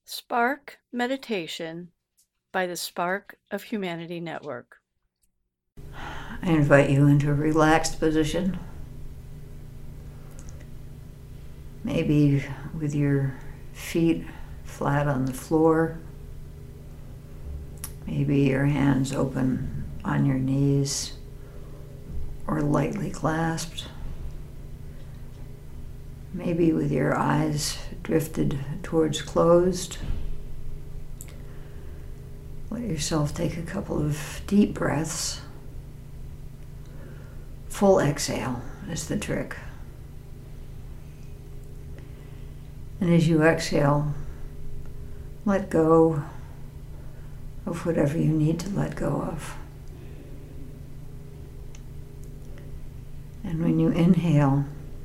Spark Meditation by the Spark of Humanity Network. I invite you into a relaxed position, maybe with your feet flat on the floor, maybe your hands open on your knees or lightly clasped, maybe with your eyes drifted towards closed. Let yourself take a couple of deep breaths. Full exhale is the trick. And as you exhale, let go of whatever you need to let go of. And when you inhale,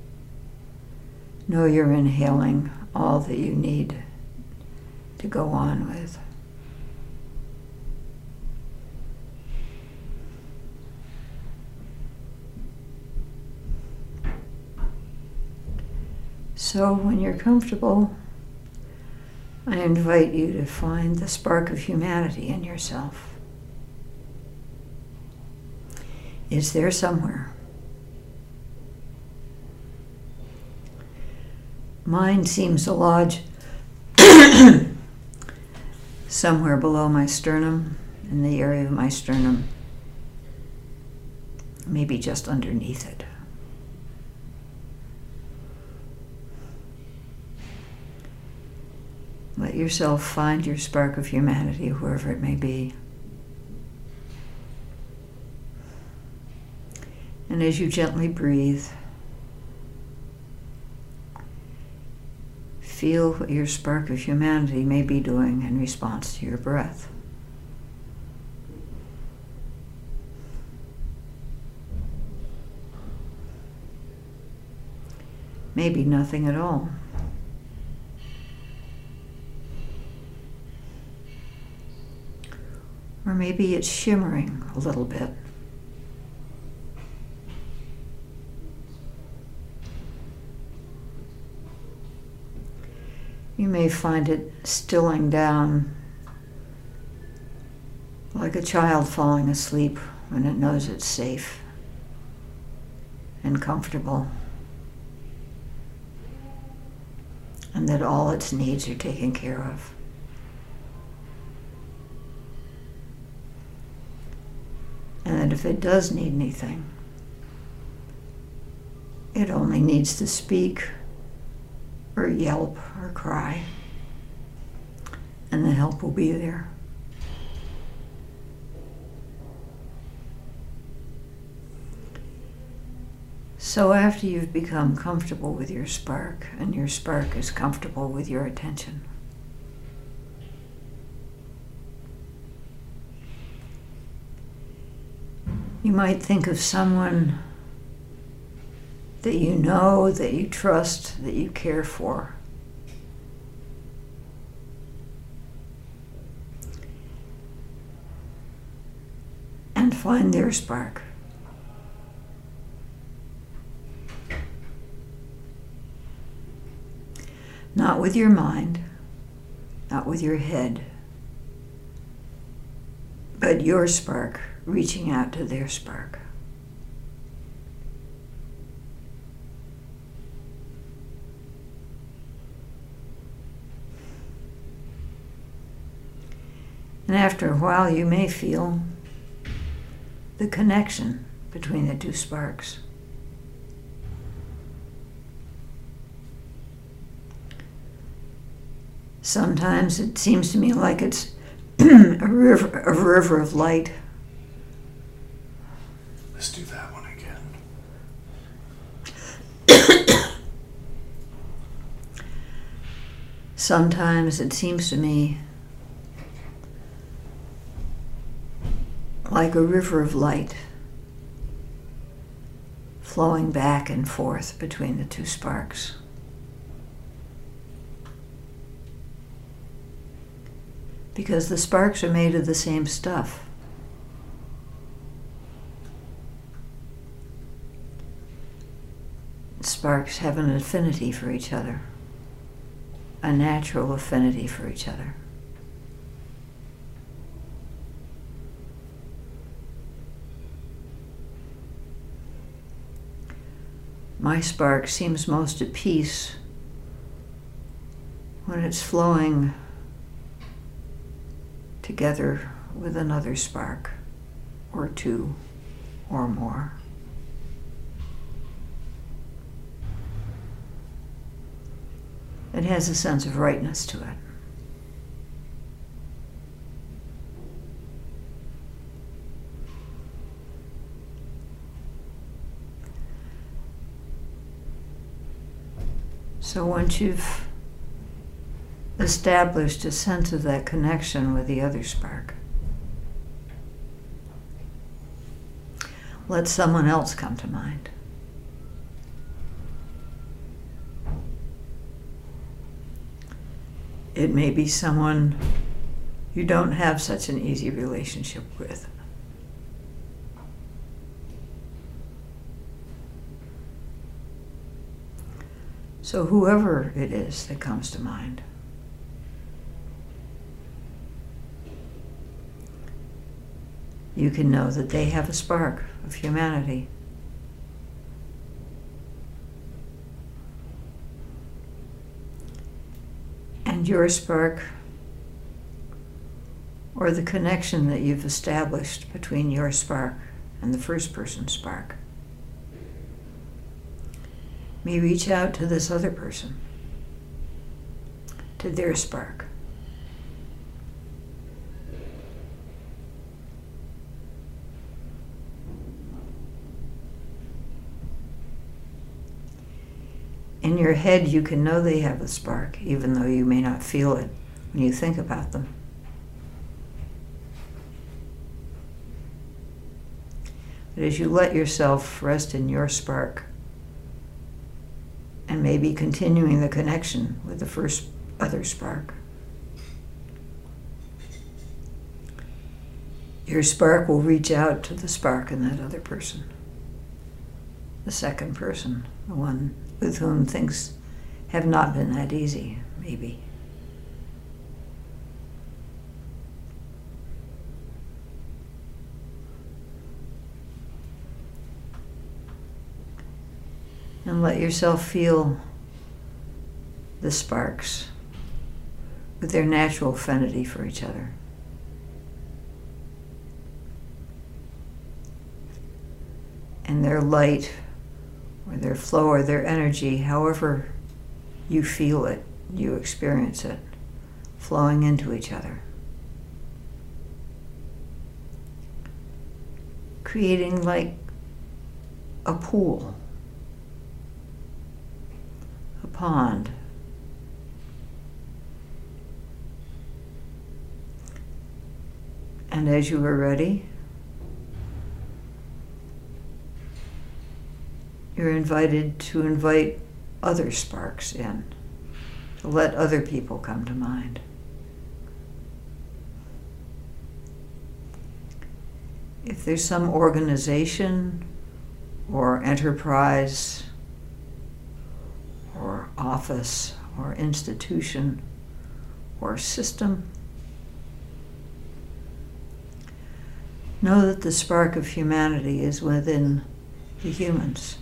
know you're inhaling all that you need to go on with. So when you're comfortable, I invite you to find the spark of humanity in yourself. It's there somewhere. Mine seems to lodge somewhere below my sternum, in the area of my sternum, maybe just underneath it. Let yourself find your spark of humanity wherever it may be. And as you gently breathe, feel what your spark of humanity may be doing in response to your breath. Maybe nothing at all. Or maybe it's shimmering a little bit. You may find it stilling down like a child falling asleep when it knows it's safe and comfortable, and that all its needs are taken care of. And that if it does need anything, it only needs to speak or yelp or cry, and the help will be there. So after you've become comfortable with your spark, and your spark is comfortable with your attention, you might think of someone that you know, that you trust, that you care for. And find their spark. Not with your mind, not with your head, but your spark reaching out to their spark. And after a while, you may feel the connection between the two sparks. Sometimes it seems to me like it's a river of light. Let's do that one again. Sometimes it seems to me like a river of light flowing back and forth between the two sparks. Because the sparks are made of the same stuff. Sparks have an affinity for each other. a natural affinity for each other. My spark seems most at peace when it's flowing together with another spark, or two, or more. It has a sense of rightness to it. So once you've established a sense of that connection with the other spark, let someone else come to mind. It may be someone you don't have such an easy relationship with. So whoever it is that comes to mind, you can know that they have a spark of humanity. And your spark, or the connection that you've established between your spark and the first person's spark, may reach out to this other person, to their spark. In your head, you can know they have a spark, even though you may not feel it when you think about them. But as you let yourself rest in your spark, and maybe continuing the connection with the first other spark, your spark will reach out to the spark in that other person, the second person, the one with whom things have not been that easy, maybe. And let yourself feel the sparks with their natural affinity for each other. And their light, or their flow, or their energy, however you feel it, you experience it, flowing into each other. Creating like a pool, a pond. And as you are ready, you're invited to invite other sparks in, to let other people come to mind. If there's some organization or enterprise or office or institution or system, know that the spark of humanity is within the humans.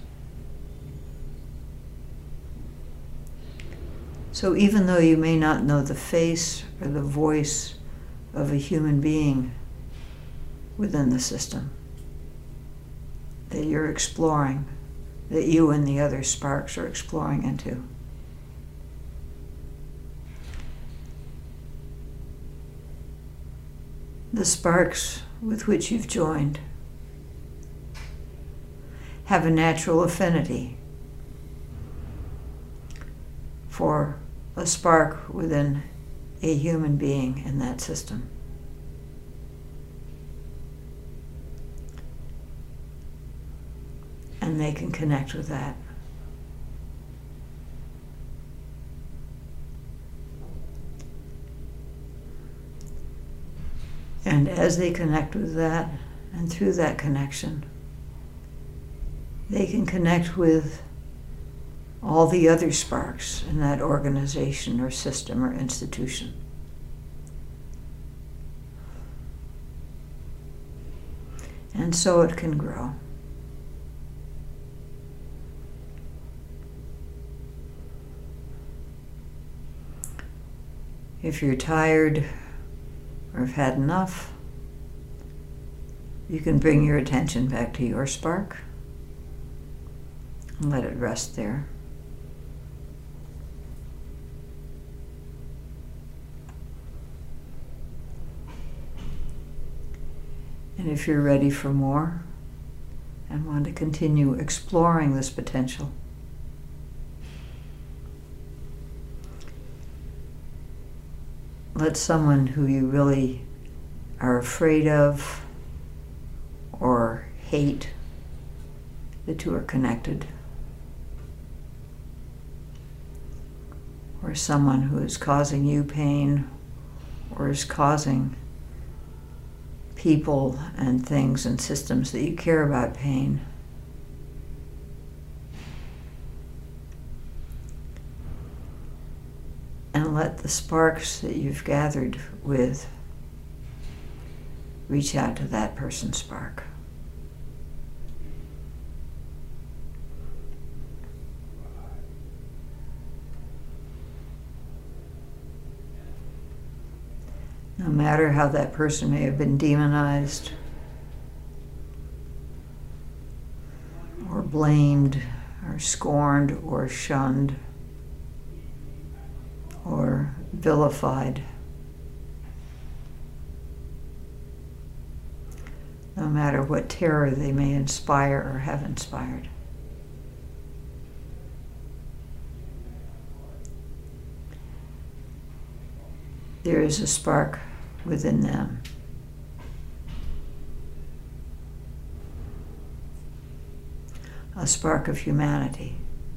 So even though you may not know the face or the voice of a human being within the system that you're exploring, that you and the other sparks are exploring into, the sparks with which you've joined have a natural affinity for a spark within a human being in that system. And they can connect with that. And as they connect with that, and through that connection, they can connect with all the other sparks in that organization or system or institution. And so it can grow. If you're tired or have had enough, you can bring your attention back to your spark and let it rest there. And if you're ready for more and want to continue exploring this potential, let someone who you really are afraid of or hate the two are connected, or someone who is causing you pain or is causing people and things and systems that you care about pain. And let the sparks that you've gathered with reach out to that person's spark. No matter how that person may have been demonized or blamed or scorned or shunned or vilified, no matter what terror they may inspire or have inspired. There is a spark within them. A spark of humanity.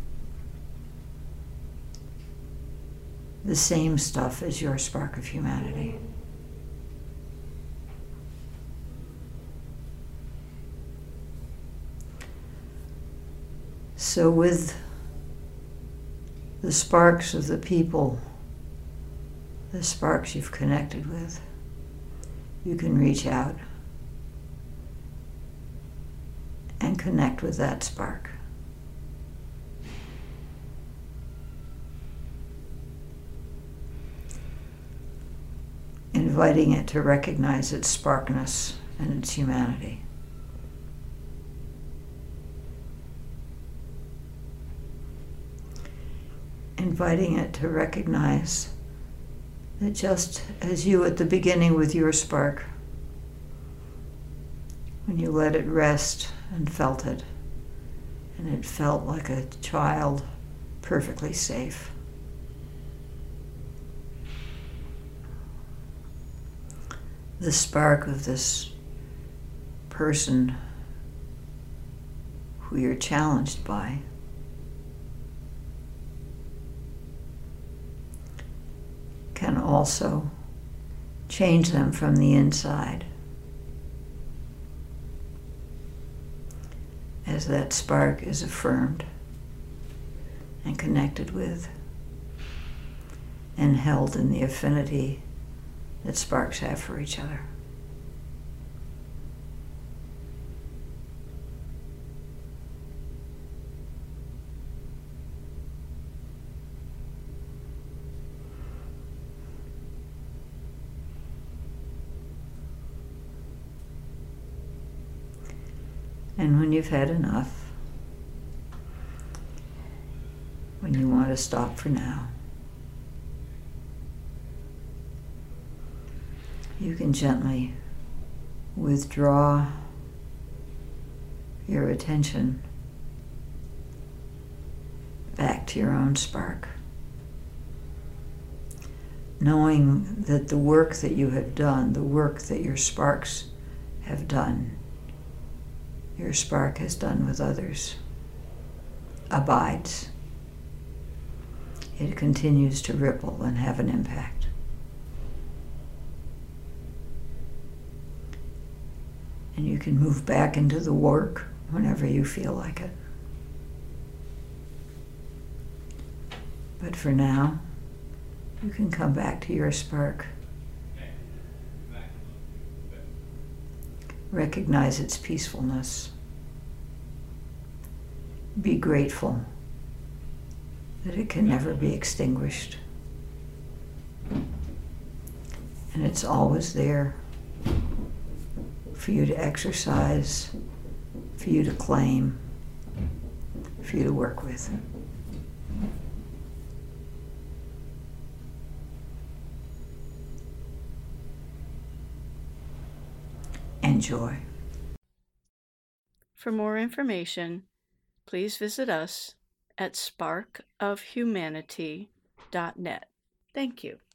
The same stuff as your spark of humanity. So with the sparks of the people, the sparks you've connected with, you can reach out and connect with that spark. Inviting it to recognize its sparkness and its humanity. Inviting it to recognize that just as you at the beginning with your spark, when you let it rest and felt it, and it felt like a child, perfectly safe. The spark of this person who you're challenged by can also change them from the inside. As that spark is affirmed and connected with and held in the affinity that sparks have for each other. And when you've had enough, when you want to stop for now, you can gently withdraw your attention back to your own spark, knowing that the work that you have done, the work that your sparks have done, your spark has done with others, abides. It continues to ripple and have an impact. And you can move back into the work whenever you feel like it. But for now, you can come back to your spark. Recognize its peacefulness. Be grateful that it can never be extinguished. And it's always there for you to exercise, for you to claim, for you to work with. Enjoy. For more information, please visit us at sparkofhumanity.net. Thank you.